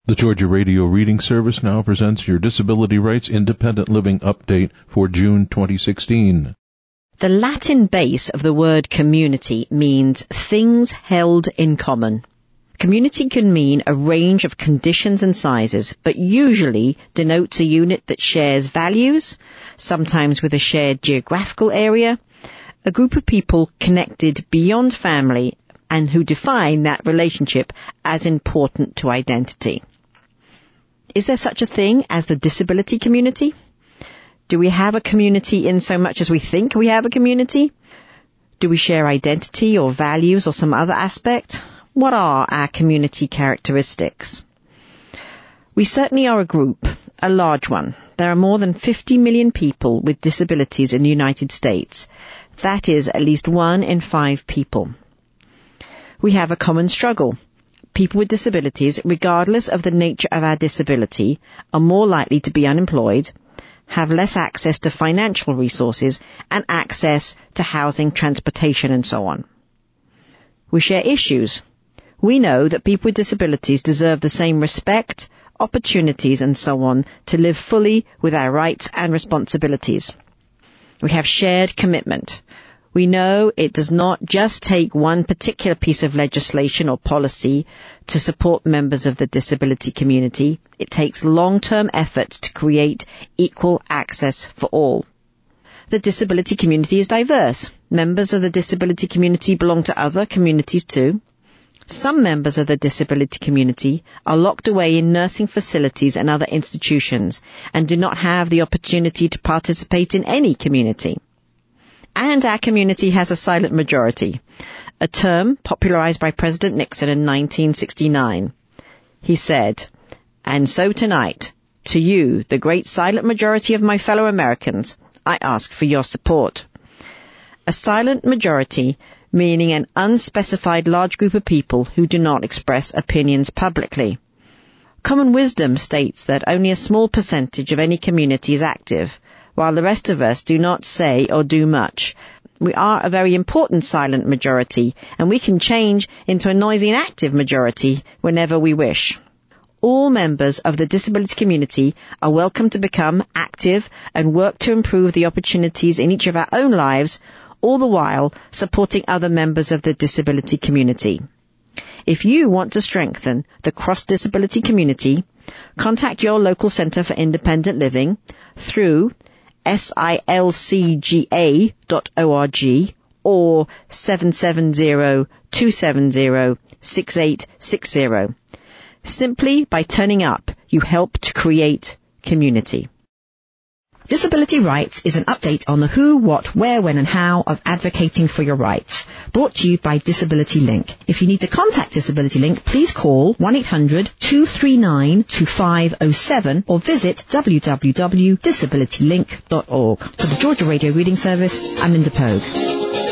The Georgia Radio Reading Service now presents your Disability Rights Independent Living Update for June 2016. The Latin base of the word community means things held in common. Community can mean a range of conditions and sizes, but usually denotes a unit that shares values, sometimes with a shared geographical area, a group of people connected beyond family and who define that relationship as important to identity. Is there such a thing as the disability community? Do we have a community in so much as we think we have a community? Do we share identity or values or some other aspect? What are our community characteristics? We certainly are a group, a large one. There are more than 50 million people with disabilities in the United States. That is at least 1 in 5 people. We have a common struggle. People with disabilities, regardless of the nature of our disability, are more likely to be unemployed, have less access to financial resources, and access to housing, transportation, and so on. We share issues. We know that people with disabilities deserve the same respect, opportunities, and so on to live fully with our rights and responsibilities. We have shared commitment. We know it does not just take one particular piece of legislation or policy to support members of the disability community. It takes long-term efforts to create equal access for all. The disability community is diverse. Members of the disability community belong to other communities too. Some members of the disability community are locked away in nursing facilities and other institutions and do not have the opportunity to participate in any community. And our community has a silent majority, a term popularized by President Nixon in 1969. He said, "And so tonight, to you, the great silent majority of my fellow Americans, I ask for your support." A silent majority meaning an unspecified large group of people who do not express opinions publicly. Common wisdom states that only a small percentage of any community is active, while the rest of us do not say or do much. We are a very important silent majority, and we can change into a noisy and active majority whenever we wish. All members of the disability community are welcome to become active and work to improve the opportunities in each of our own lives, all the while supporting other members of the disability community. If you want to strengthen the cross-disability community, contact your local Centre for Independent Living through silcga.org or 770-270-6860. Simply by turning up, you help to create community. Disability Rights is an update on the who, what, where, when and how of advocating for your rights. Brought to you by Disability Link. If you need to contact Disability Link, please call 1-800-239-2507 or visit www.disabilitylink.org. For the Georgia Radio Reading Service, I'm Linda Pogue.